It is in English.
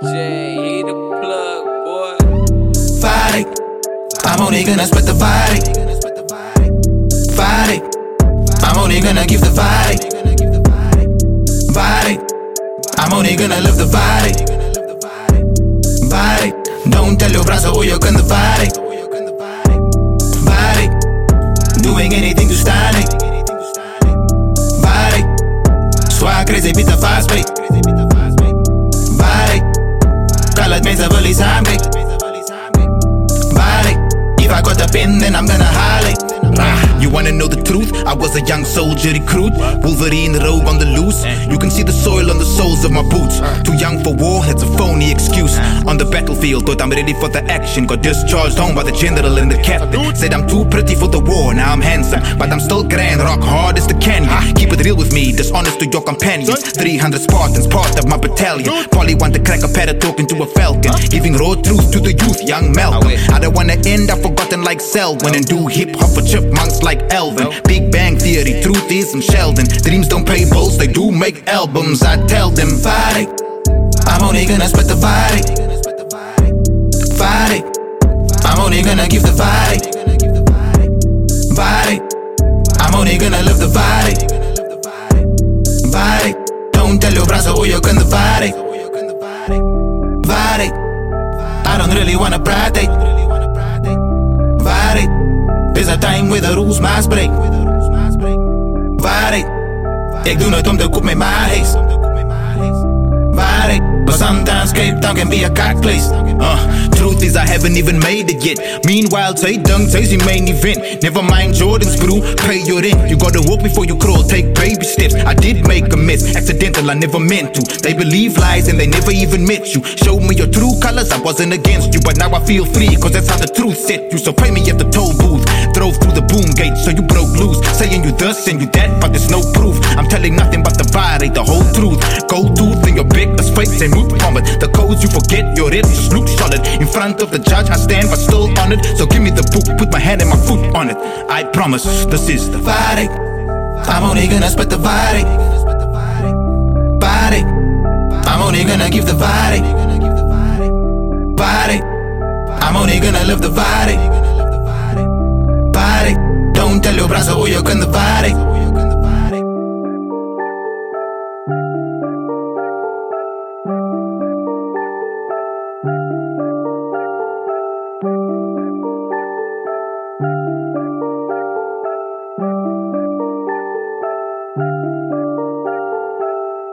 DJ, he the plug, boy. Fight it. I'm only gonna spit the fight. Fight it. I'm only gonna give the fight. Fight it. I'm only gonna live the fight. Fight it. Don't tell your brother who you can the fight. Fight it. Doing anything to stand it. Fight it. Swag crazy beat the fast beat. Fight it. Colored means I really hungry. Fight it. If I got the pin, then I'm gonna highlight. You wanna know the truth? I was a young soldier recruit, Wolverine rogue on the loose. You can see the soil on the soles of my boots. Too young for war, it's a phony excuse. On the battlefield, thought I'm ready for the action. Got discharged home by the general and the captain. Said I'm too pretty for the war, now I'm handsome, but I'm still grand, rock hard as the canyon. Keep it real with me, dishonest to your companions. 300 Spartans, part of my battalion. Probably want to crack a patter talking to a falcon, giving raw truth to the youth, young Malcolm. I don't wanna end up forgotten like Selwyn and do hip-hop for chipmunks like Elvin. Big Bang Theory, truth is I'm Sheldon. Dreams don't pay bills, they do make albums. I tell them, fight it. I'm only gonna spit the fight. Fight it. I'm only gonna give the fight. Fight it. I'm only gonna live the fight. Fight it. Don't tell your brother who you can the fight. Fight it. I don't really wanna practice. Fight it. There's a time where the rules must break. Fight it. Ik doe het om de koep met my haze. Fight it. But sometimes Cape Town can be a cock place. Truth is I haven't even made it yet. Meanwhile, Tay Dung says the main event. Never mind Jordan's bro, pay your rent. You gotta walk before you crawl, take baby steps. I did make a mess, accidental, I never meant to. They believe lies and they never even met you. Show me your true colors, I wasn't against you. But now I feel free, cause that's how the truth set you. So pay me at the toll booth. Drove through the boom gate, so you broke loose. Saying you this and you that, but there's no proof. I'm telling nothing but the violate, the whole truth. Gold tooth in your big, that's fake, they move from it. The codes you forget, your head just look solid. In front of the judge I stand but still honored. So give me the book, put my hand and my foot on it. I promise this is the fight it. I'm only gonna spit the fight it. Fight it. I'm only gonna give the fight it. Fight it. I'm only gonna live the fight it. Fight it. Don't tell your brother who you can the fight it.